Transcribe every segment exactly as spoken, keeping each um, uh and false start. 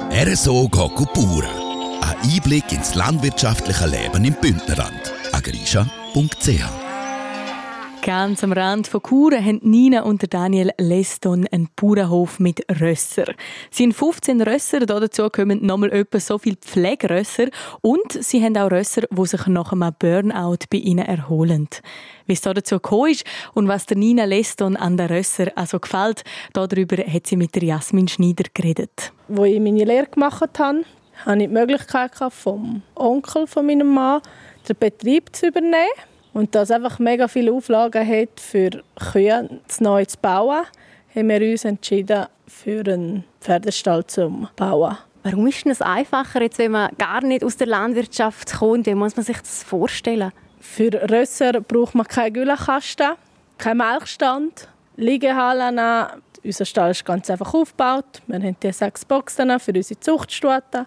R S O geht Bauern. Ein Einblick ins landwirtschaftliche Leben im Bündnerland. agrischa punkt c h. Ganz am Rand von Chur haben Nina und Daniel Leston einen Bauernhof mit Rösser. Sie haben fünfzehn Rösser, dazu kommen nochmal etwa so viele Pflegerösser und sie haben auch Rösser, die sich nach einem Burnout bei ihnen erholen. Wie es dazu gekommen ist und was der Nina Leston an den Rösser also gefällt, darüber hat sie mit der Jasmin Schneider geredet. Als ich meine Lehre gemacht habe, hatte ich die Möglichkeit vom Onkel von meinem Mann, den Betrieb zu übernehmen. Und da es einfach mega viele Auflagen hat, für Kühe neu zu bauen, haben wir uns entschieden, für einen Pferdestall zu bauen. Warum ist es einfacher, jetzt, wenn man gar nicht aus der Landwirtschaft kommt? Wie muss man sich das vorstellen? Für Rösser braucht man keinen Güllenkasten, keinen Melkstand, Liegehallen. Unser Stall ist ganz einfach aufgebaut. Wir haben die sechs Boxen für unsere Zuchtstuten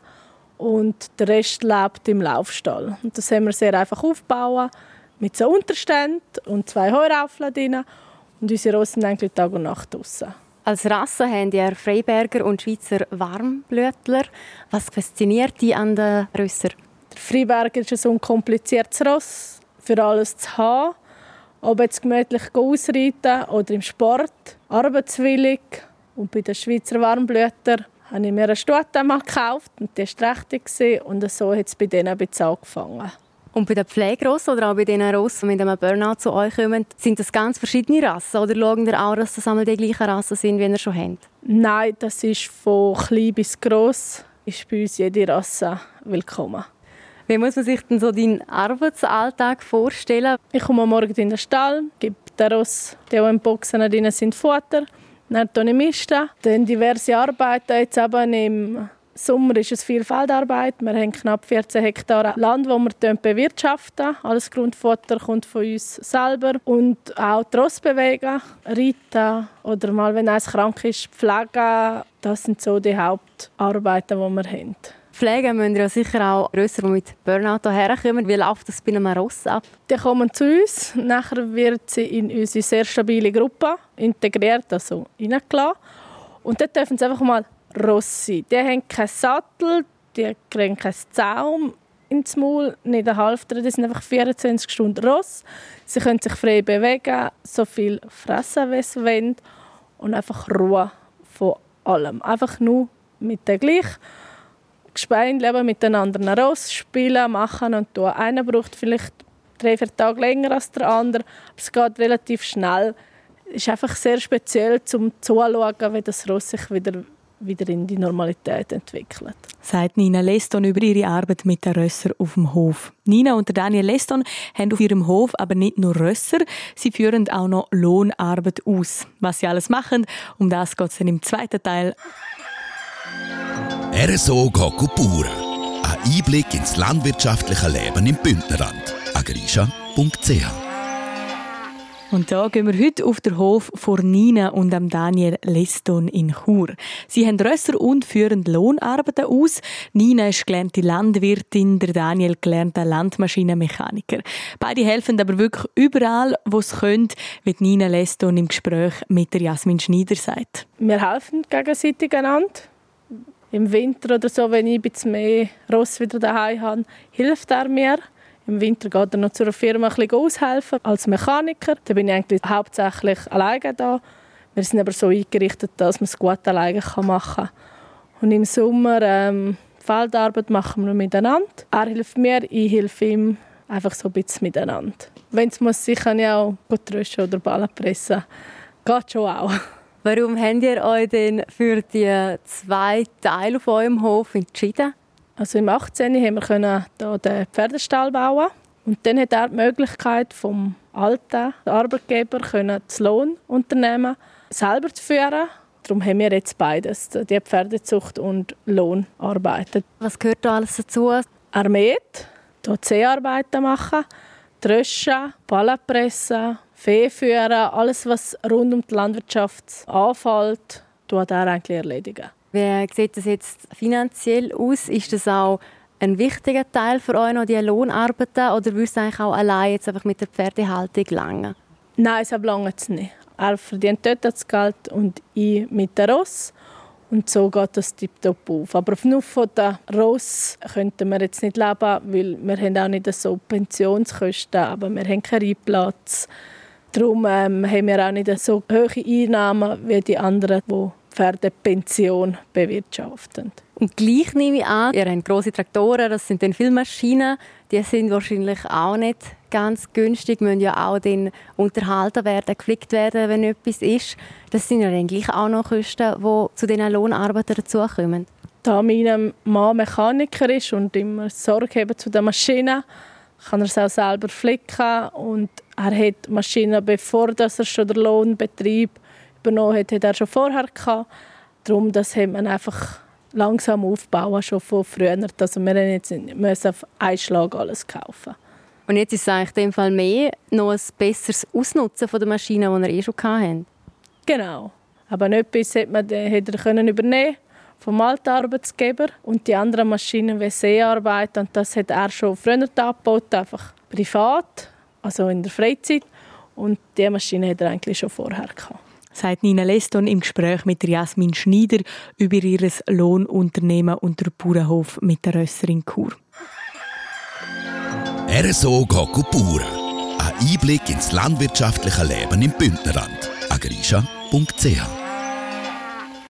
und der Rest lebt im Laufstall. Und das haben wir sehr einfach aufgebaut. Mit so Unterständen und zwei Heuraufeln drin. Und unsere Rosse sind eigentlich Tag und Nacht draussen. Als Rasse haben die Freiberger und Schweizer Warmblütler. Was fasziniert die an den Rösser? Der Freiberger ist ein unkompliziertes Ross, für alles zu haben. Ob jetzt gemütlich ausreiten oder im Sport, arbeitswillig. Und bei den Schweizer Warmblütern habe ich mir eine Stute mal gekauft und die war richtig. Und so hat es bei denen ein bisschen angefangen. Und bei den Pflegerossen oder auch bei den Rossen, die mit einem Burnout zu euch kommen, sind das ganz verschiedene Rassen? Oder schauen ihr auch, dass das einmal die gleichen Rassen sind, wie ihr schon habt? Nein, das ist von klein bis gross. Ist bei uns jede Rasse willkommen. Wie muss man sich denn so deinen Arbeitsalltag vorstellen? Ich komme am Morgen in den Stall, gebe den Ross, die in Boxen drin sind, Futter. Dann mische ich Misten. Dann diverse Arbeiten. Jetzt eben im Sommer ist es viel Feldarbeit. Wir haben knapp vierzehn Hektar Land, das wir bewirtschaften. Alles Grundfutter kommt von uns selber. Und auch die Rosse bewegen, reiten oder mal, wenn eins krank ist, pflegen. Das sind so die Hauptarbeiten, die wir haben. Pflegen müssen ja sicher auch Rösser, die mit Burnout herkommen. Wie läuft das bei einem Ross ab? Die kommen zu uns. Nachher wird sie in unsere sehr stabile Gruppe integriert, also reingelassen. Und dort dürfen sie einfach mal Rossi. Die haben keinen Sattel, die kriegen keinen Zaum ins Maul, nicht einen Halfter. Die sind einfach vierundzwanzig Stunden Ross. Sie können sich frei bewegen, so viel fressen, wie sie wollen. Und einfach Ruhe von allem. Einfach nur mit den gleichen Gespein leben, mit den anderen Ross, spielen, machen und tun. Einer braucht vielleicht drei, vier Tage länger als der andere, aber es geht relativ schnell. Es ist einfach sehr speziell, um zuzuschauen, wie das Ross sich wieder wieder in die Normalität entwickelt. Sagt Nina Leston über ihre Arbeit mit den Rösser auf dem Hof. Nina und Daniel Leston haben auf ihrem Hof aber nicht nur Rösser, sie führen auch noch Lohnarbeit aus. Was sie alles machen, um das geht es dann im zweiten Teil. R S O geht Bauern. Ein Einblick ins landwirtschaftliche Leben im Bündnerland. agrischa punkt c h. Und da gehen wir heute auf den Hof von Nina und Daniel Leston in Chur. Sie haben Rösser und führen Lohnarbeiten aus. Nina ist gelernte Landwirtin, der Daniel gelernter Landmaschinenmechaniker. Beide helfen aber wirklich überall, wo sie können, wie Nina Leston im Gespräch mit der Jasmin Schneider sagt. Wir helfen gegenseitig einander. Im Winter oder so, wenn ich ein bisschen mehr Ross wieder daheim habe, hilft er mir. Im Winter geht er noch zu einer Firma ein bisschen aushelfen als Mechaniker. Da bin ich eigentlich hauptsächlich alleine da. Wir sind aber so eingerichtet, dass man es gut alleine machen kann. Und im Sommer ähm, Feldarbeit machen wir miteinander. Er hilft mir, ich helfe ihm. Einfach so ein bisschen miteinander. Wenn es muss, ich kann ja auch gut rösten oder Ballen pressen. Geht schon auch. Warum habt ihr euch denn für die zwei Teile auf eurem Hof entschieden? Also im achtzehn haben wir hier den Pferdestall bauen. Und dann hat er die Möglichkeit, vom alten Arbeitgeber das Lohnunternehmen selber zu führen. Darum haben wir jetzt beides, die Pferdezucht und Lohnarbeit. Was gehört da alles dazu? Er mäht, Zeharbeit machen, Tröschen, Ballen pressen, Vieh führen, alles, was rund um die Landwirtschaft anfällt, tut er eigentlich erledigen. Wie sieht das jetzt finanziell aus? Ist das auch ein wichtiger Teil für euch noch, die Lohnarbeiten? Oder würde es eigentlich auch allein jetzt einfach mit der Pferdehaltung lange? Nein, es lange es nicht. Er verdient dort das Geld und ich mit der Ross. Und so geht das tiptop auf. Aber nur von den Ross könnten wir jetzt nicht leben, weil wir haben auch nicht so Pensionskosten, aber wir haben keinen Reitplatz. Darum ähm, haben wir auch nicht so hohe Einnahmen wie die anderen, die Pferdepension bewirtschaften. Und gleich nehme ich an, ihr habt grosse Traktoren, das sind dann viele Maschinen, die sind wahrscheinlich auch nicht ganz günstig, müssen ja auch dann unterhalten werden, gepflegt werden, wenn etwas ist. Das sind ja dann gleich auch noch Kosten, die zu diesen Lohnarbeitern dazukommen. Da mein Mann Mechaniker ist und immer Sorge haben zu den Maschinen, kann er es auch selber flicken und er hat Maschinen, bevor er schon den Lohnbetrieb übernommen hat, hat er schon vorher gehabt. Darum, das hat man einfach langsam aufbauen, schon von früher. Also wir müssen jetzt nicht auf einen Schlag alles kaufen. Und jetzt ist es eigentlich in dem Fall mehr noch ein besseres Ausnutzen der Maschinen, die ihr eh schon hatten. Genau. Aber etwas hat man hat er können übernehmen vom alten Arbeitsgeber und die anderen Maschinen wie Seearbeit, und das hat er schon früher abgebaut, einfach privat, also in der Freizeit. Und diese Maschine hat er eigentlich schon vorher gehabt. Sagt Nina Leston im Gespräch mit Jasmin Schneider über ihr Lohnunternehmen und den Bauernhof mit der Rösser in Chur. R S O geht Bauern. Ein Einblick ins landwirtschaftliche Leben im Bündnerland. agrisha punkt c h